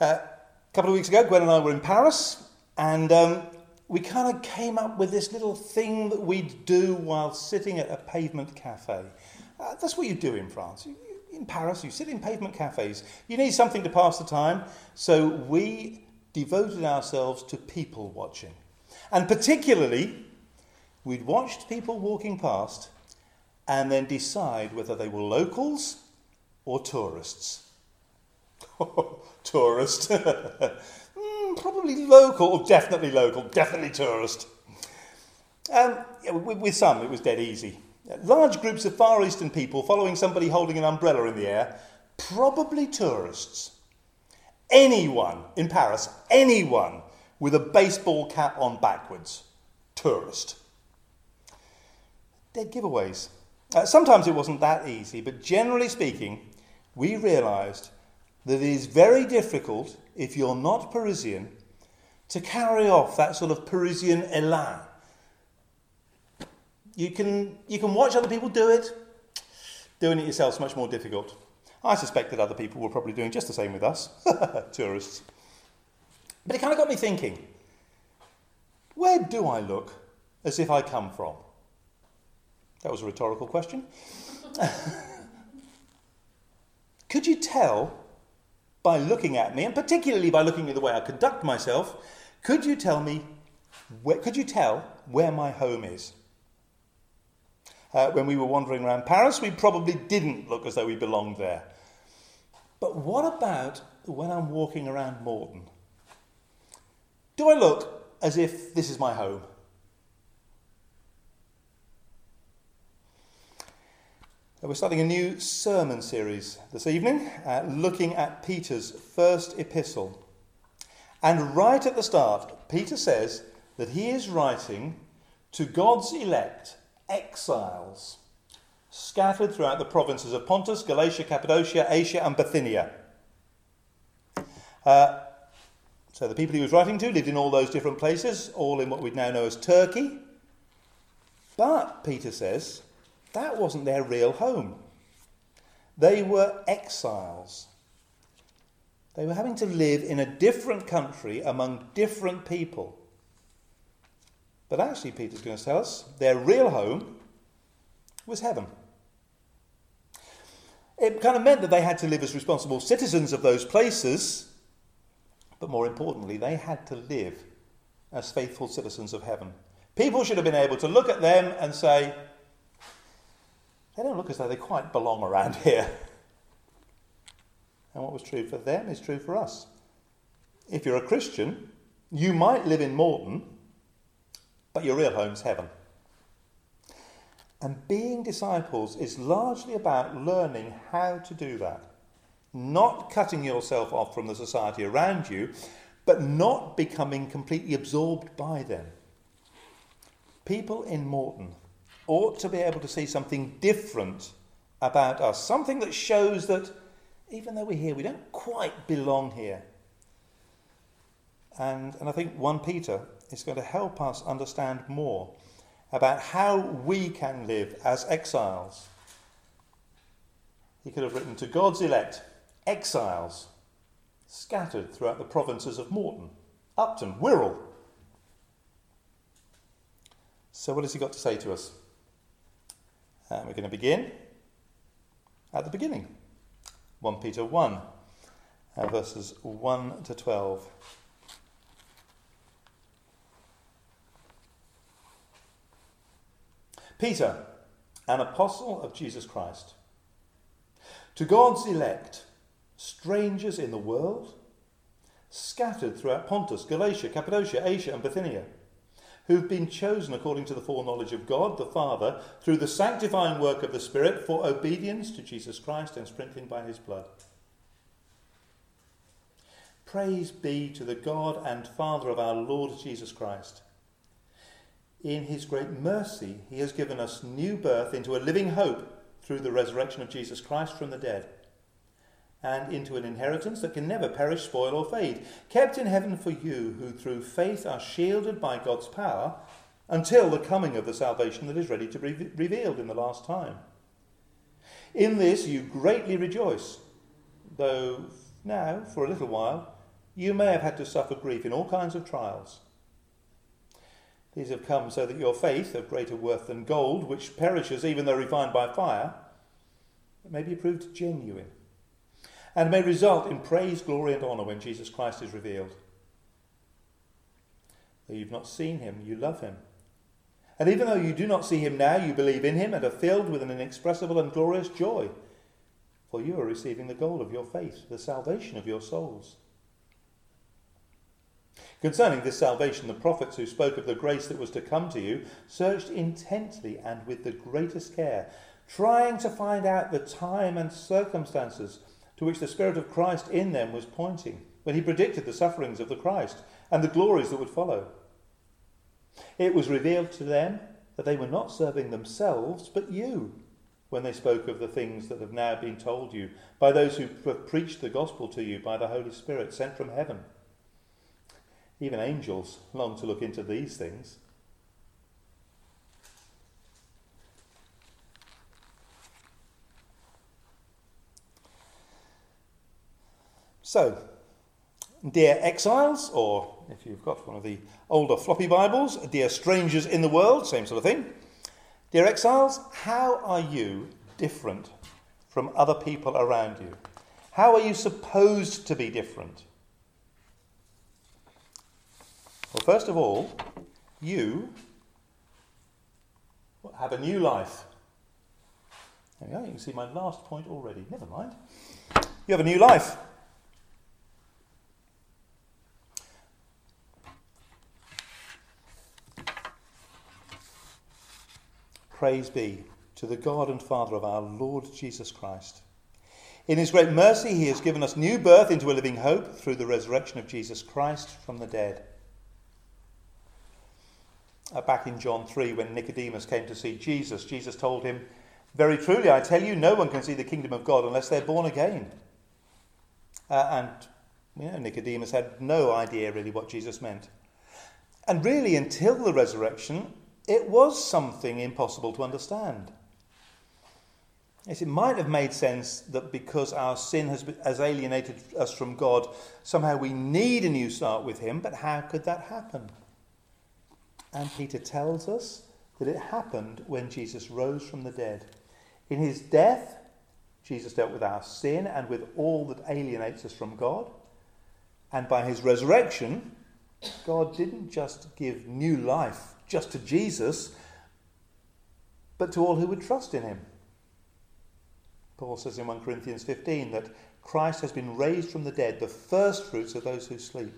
A couple of weeks ago, Gwen and I were in Paris, and we kind of came up with this little thing that we'd do while sitting at a pavement cafe. That's what you do in France. In Paris, you sit in pavement cafes. You need something to pass the time, so we devoted ourselves to people watching. And particularly, we'd watched people walking past and then decide whether they were locals or tourists. Tourist. Probably local, definitely tourist. With some, it was dead easy. Large groups of Far Eastern people following somebody holding an umbrella in the air, probably tourists. Anyone in Paris, anyone with a baseball cap on backwards, tourist. Dead giveaways. Sometimes it wasn't that easy, but generally speaking, we realised that it is very difficult, if you're not Parisian, to carry off that sort of Parisian élan. You can watch other people do it. Doing it yourself is much more difficult. I suspect that other people were probably doing just the same with us, tourists. But it kind of got me thinking, where do I look as if I come from? That was a rhetorical question. Could you tell by looking at me, and particularly by looking at the way I conduct myself, could you tell where my home is? When we were wandering around Paris, we probably didn't look as though we belonged there. But what about when I'm walking around Morton? Do I look as if this is my home? We're starting a new sermon series this evening, looking at Peter's first epistle. And right at the start, Peter says that he is writing to God's elect, exiles, scattered throughout the provinces of Pontus, Galatia, Cappadocia, Asia and Bithynia. So the people he was writing to lived in all those different places, all in what we now know as Turkey. But, Peter says, that wasn't their real home. They were exiles. They were having to live in a different country among different people. But actually, Peter's going to tell us, their real home was heaven. It kind of meant that they had to live as responsible citizens of those places, but more importantly, they had to live as faithful citizens of heaven. People should have been able to look at them and say, they don't look as though they quite belong around here. And what was true for them is true for us. If you're a Christian, you might live in Morton, but your real home's heaven. And being disciples is largely about learning how to do that. Not cutting yourself off from the society around you, but not becoming completely absorbed by them. People in Morton ought to be able to see something different about us, something that shows that even though we're here, we don't quite belong here. And I think 1 Peter is going to help us understand more about how we can live as exiles. He could have written to God's elect, exiles, scattered throughout the provinces of Morton, Upton, Wirral. So what has he got to say to us? And we're going to begin at the beginning. 1 Peter 1, verses 1 to 12. Peter, an apostle of Jesus Christ, to God's elect, strangers in the world, scattered throughout Pontus, Galatia, Cappadocia, Asia and Bithynia, who've been chosen according to the foreknowledge of God the Father, through the sanctifying work of the Spirit, for obedience to Jesus Christ and sprinkling by his blood. Praise be to the God and Father of our Lord Jesus Christ. In his great mercy, he has given us new birth into a living hope through the resurrection of Jesus Christ from the dead, and into an inheritance that can never perish, spoil or fade, kept in heaven for you, who through faith are shielded by God's power until the coming of the salvation that is ready to be revealed in the last time. In this you greatly rejoice, though now, for a little while, You may have had to suffer grief in all kinds of trials. These have come so that your faith, of greater worth than gold, which perishes even though refined by fire, may be proved genuine, and may result in praise, glory and honour when Jesus Christ is revealed. Though you've not seen him, you love him. And even though you do not see him now, you believe in him and are filled with an inexpressible and glorious joy, for you are receiving the goal of your faith, the salvation of your souls. Concerning this salvation, the prophets who spoke of the grace that was to come to you searched intently and with the greatest care, trying to find out the time and circumstances to which the Spirit of Christ in them was pointing, when he predicted the sufferings of the Christ and the glories that would follow. It was revealed to them that they were not serving themselves, but you, when they spoke of the things that have now been told you by those who have preached the gospel to you by the Holy Spirit sent from heaven. Even angels long to look into these things. So, dear exiles, or if you've got one of the older floppy Bibles, dear strangers in the world, same sort of thing. Dear exiles, how are you different from other people around you? How are you supposed to be different? Well, first of all, you have a new life. There we go, you can see my last point already. Never mind. You have a new life. Praise be to the God and Father of our Lord Jesus Christ. In his great mercy, he has given us new birth into a living hope through the resurrection of Jesus Christ from the dead. Back in John 3, when Nicodemus came to see Jesus, Jesus told him, "Very truly, I tell you, no one can see the kingdom of God unless they're born again." Nicodemus had no idea really what Jesus meant. And really, until the resurrection, it was something impossible to understand. Yes, it might have made sense that because our sin has alienated us from God, somehow we need a new start with him, but how could that happen? And Peter tells us that it happened when Jesus rose from the dead. In his death, Jesus dealt with our sin and with all that alienates us from God. And by his resurrection, God didn't just give new life just to Jesus, but to all who would trust in him. Paul says in 1 Corinthians 15 that Christ has been raised from the dead, the first fruits of those who sleep.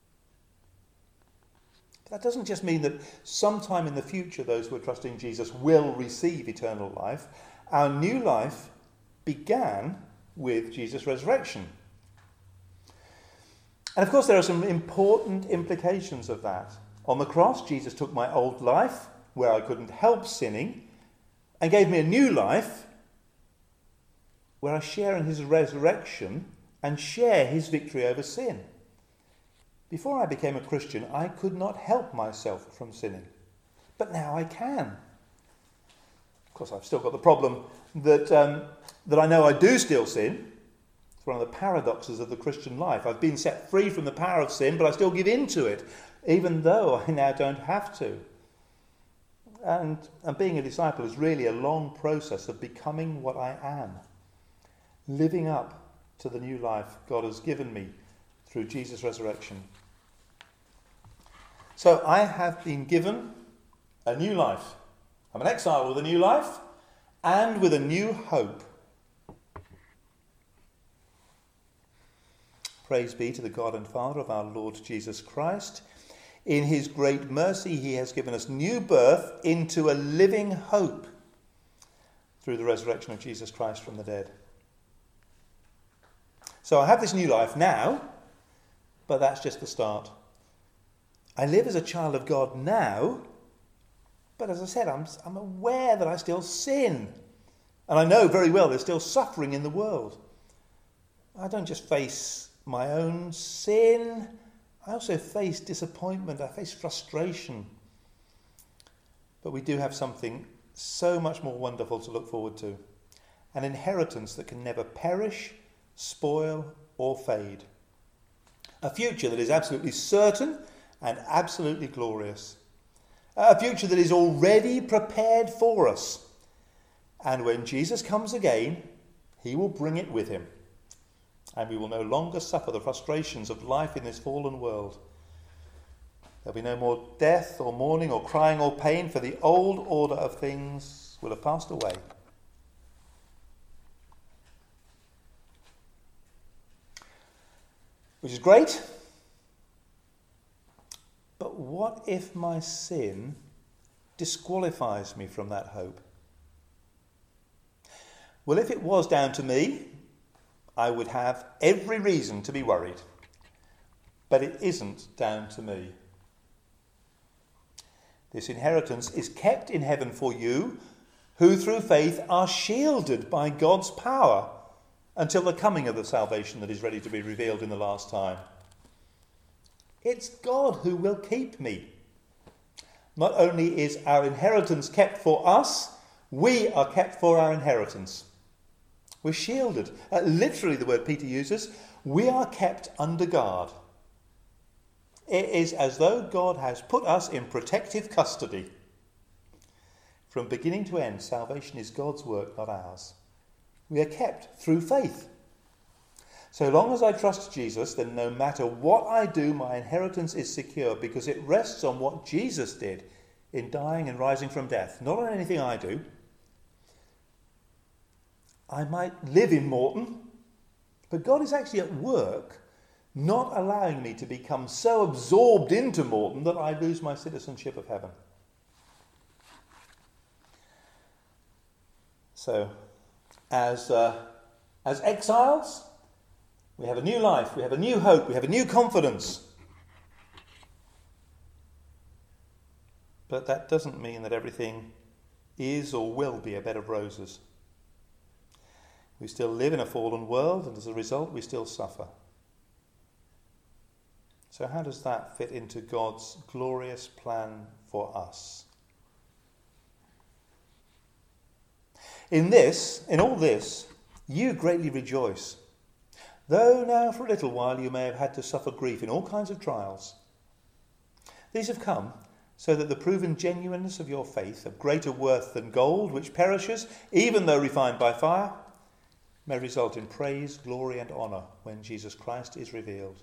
That doesn't just mean that sometime in the future those who are trusting Jesus will receive eternal life. Our new life began with Jesus' resurrection. And of course there are some important implications of that. On the cross, Jesus took my old life, where I couldn't help sinning, and gave me a new life, where I share in his resurrection and share his victory over sin. Before I became a Christian, I could not help myself from sinning. But now I can. Of course, I've still got the problem that I know I do still sin. It's one of the paradoxes of the Christian life. I've been set free from the power of sin, but I still give in to it, even though I now don't have to. And being a disciple is really a long process of becoming what I am, living up to the new life God has given me through Jesus' resurrection. So I have been given a new life. I'm an exile with a new life and with a new hope. Praise be to the God and Father of our Lord Jesus Christ. In his great mercy, he has given us new birth into a living hope through the resurrection of Jesus Christ from the dead. So I have this new life now, but that's just the start. I live as a child of God now, but as I said, I'm aware that I still sin. And I know very well there's still suffering in the world. I don't just face my own sin, I also face disappointment, I face frustration. But we do have something so much more wonderful to look forward to. An inheritance that can never perish, spoil, or fade. A future that is absolutely certain and absolutely glorious. A future that is already prepared for us. And when Jesus comes again, he will bring it with him. And we will no longer suffer the frustrations of life in this fallen world. There'll be no more death or mourning or crying or pain, for the old order of things will have passed away. Which is great. But what if my sin disqualifies me from that hope? Well, if it was down to me, I would have every reason to be worried. But it isn't down to me. This inheritance is kept in heaven for you, who through faith are shielded by God's power until the coming of the salvation that is ready to be revealed in the last time. It's God who will keep me. Not only is our inheritance kept for us, we are kept for our inheritance. We're shielded. Literally, the word Peter uses, we are kept under guard. It is as though God has put us in protective custody. From beginning to end, salvation is God's work, not ours. We are kept through faith. So long as I trust Jesus, then no matter what I do, my inheritance is secure because it rests on what Jesus did in dying and rising from death, not on anything I do. I might live in Morton, but God is actually at work, not allowing me to become so absorbed into Morton that I lose my citizenship of heaven. So, as exiles, we have a new life, we have a new hope, we have a new confidence. But that doesn't mean that everything is or will be a bed of roses. We still live in a fallen world, and as a result, we still suffer. So how does that fit into God's glorious plan for us? In all this, you greatly rejoice, though now for a little while you may have had to suffer grief in all kinds of trials. These have come so that the proven genuineness of your faith, of greater worth than gold, which perishes, even though refined by fire, may result in praise, glory and honour when Jesus Christ is revealed.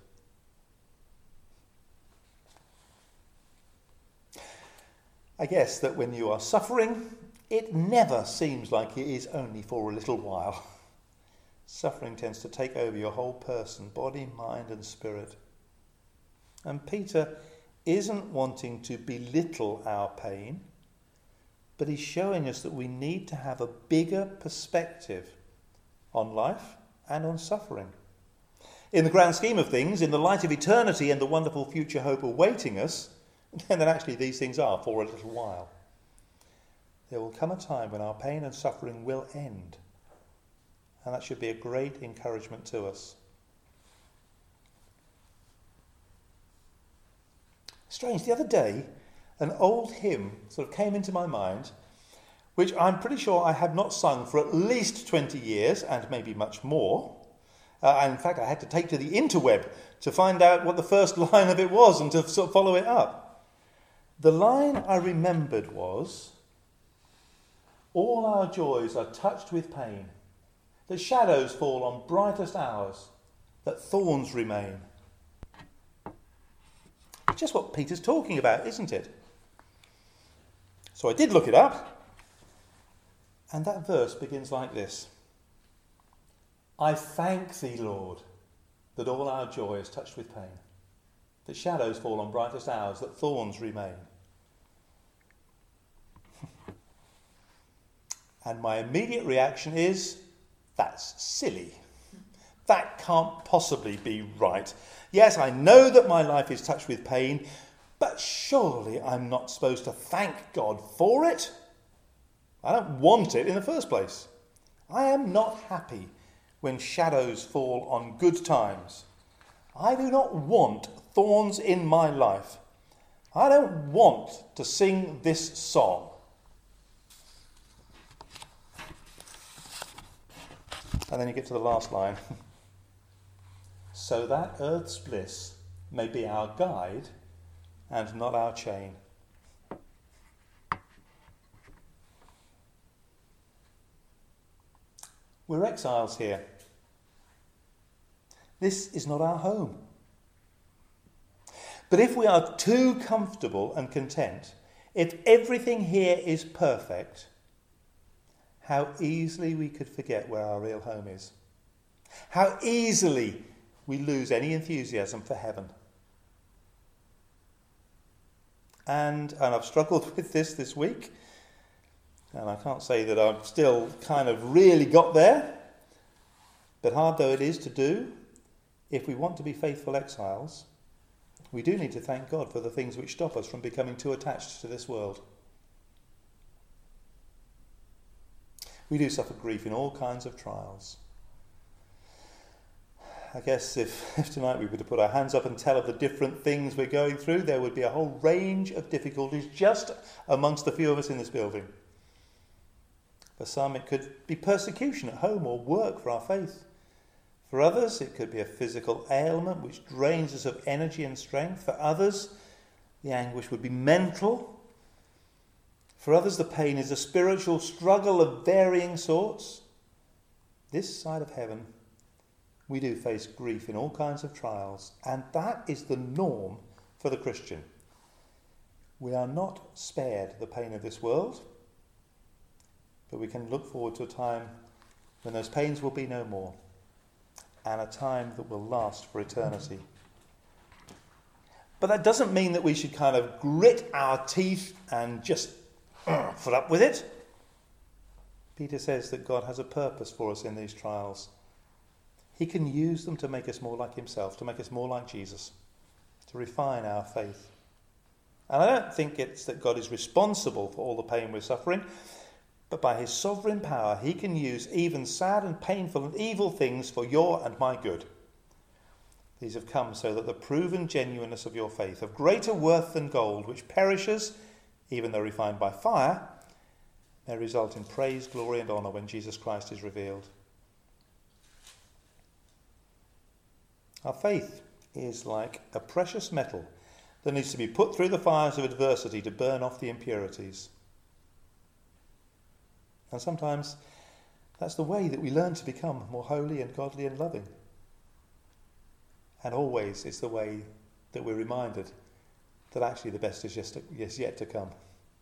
I guess that when you are suffering, it never seems like it is only for a little while. Suffering tends to take over your whole person, body, mind and spirit. And Peter isn't wanting to belittle our pain, but he's showing us that we need to have a bigger perspective on life and on suffering. In the grand scheme of things, in the light of eternity and the wonderful future hope awaiting us, then actually these things are for a little while. There will come a time when our pain and suffering will end, and that should be a great encouragement to us. Strange, the other day, an old hymn sort of came into my mind, which I'm pretty sure I had not sung for at least 20 years, and maybe much more. And in fact, I had to take to the interweb to find out what the first line of it was and to sort of follow it up. The line I remembered was, "All our joys are touched with pain, that shadows fall on brightest hours, that thorns remain." It's just what Peter's talking about, isn't it? So I did look it up. And that verse begins like this. "I thank thee, Lord, that all our joy is touched with pain, that shadows fall on brightest hours, that thorns remain." And my immediate reaction is, that's silly. That can't possibly be right. Yes, I know that my life is touched with pain, but surely I'm not supposed to thank God for it. I don't want it in the first place. I am not happy when shadows fall on good times. I do not want thorns in my life. I don't want to sing this song. And then you get to the last line. so that earth's bliss may be our guide and not our chain. We're exiles here. This is not our home. But if we are too comfortable and content, if everything here is perfect, how easily we could forget where our real home is. How easily we lose any enthusiasm for heaven. And I've struggled with this week, and I can't say that I've still kind of really got there, but hard though it is to do, if we want to be faithful exiles, we do need to thank God for the things which stop us from becoming too attached to this world. We do suffer grief in all kinds of trials. I guess if tonight we were to put our hands up and tell of the different things we're going through, there would be a whole range of difficulties just amongst the few of us in this building. For some, it could be persecution at home or work for our faith. For others, it could be a physical ailment which drains us of energy and strength. For others, the anguish would be mental. For others, the pain is a spiritual struggle of varying sorts. This side of heaven, we do face grief in all kinds of trials, and that is the norm for the Christian. We are not spared the pain of this world, but we can look forward to a time when those pains will be no more, and a time that will last for eternity. But that doesn't mean that we should kind of grit our teeth and just put up with it. Peter says that God has a purpose for us in these trials. He can use them to make us more like himself, to make us more like Jesus, to refine our faith. And I don't think it's that God is responsible for all the pain we're suffering, but by his sovereign power, he can use even sad and painful and evil things for your and my good. These have come so that the proven genuineness of your faith, of greater worth than gold, which perishes, even though refined by fire, may result in praise, glory and honour when Jesus Christ is revealed. Our faith is like a precious metal that needs to be put through the fires of adversity to burn off the impurities. And sometimes that's the way that we learn to become more holy and godly and loving. And always it's the way that we're reminded that actually the best is yet to come.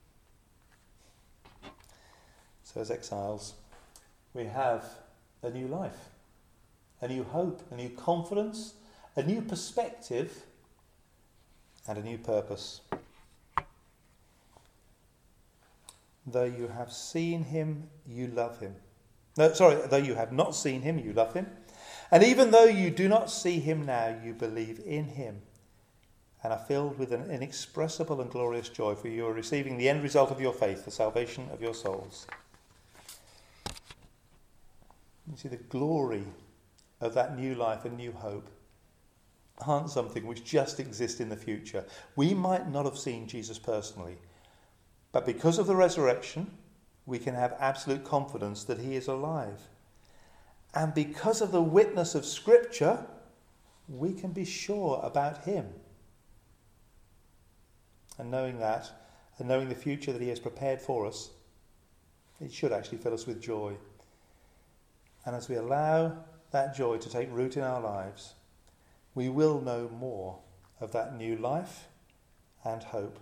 So as exiles, we have a new life, a new hope, a new confidence, a new perspective, and a new purpose. Though you have seen him, you love him. Though you have not seen him, you love him. And even though you do not see him now, you believe in him and are filled with an inexpressible and glorious joy, for you are receiving the end result of your faith, the salvation of your souls. You see, the glory of that new life and new hope aren't something which just exists in the future. We might not have seen Jesus personally, but because of the resurrection, we can have absolute confidence that he is alive. And because of the witness of Scripture, we can be sure about him. And knowing that, and knowing the future that he has prepared for us, it should actually fill us with joy. And as we allow that joy to take root in our lives, we will know more of that new life and hope.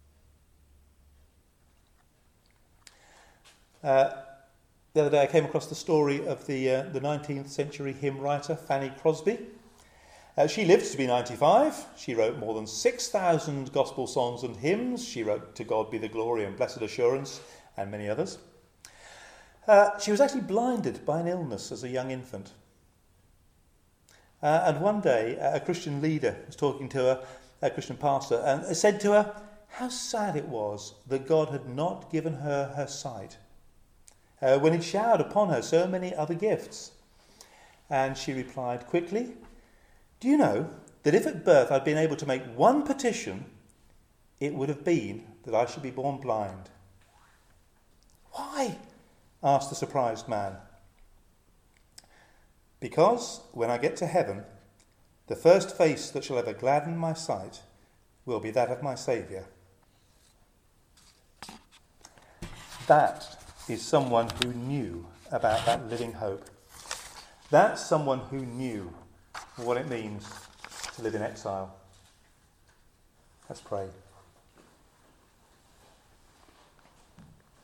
The other day I came across the story of the 19th century hymn writer Fanny Crosby. She lived to be 95. She wrote more than 6,000 gospel songs and hymns. She wrote To God Be the Glory and Blessed Assurance and many others. She was actually blinded by an illness as a young infant. And one day a Christian leader was talking to her, a Christian pastor, and said to her how sad it was that God had not given her her sight when he'd showered upon her so many other gifts. And she replied quickly, "Do you know that if at birth I'd been able to make one petition, it would have been that I should be born blind?" "Why?" asked the surprised man. "Because when I get to heaven, The first face that shall ever gladden my sight will be that of my Saviour. That is someone who knew about that living hope. That's someone who knew what it means to live in exile. Let's pray.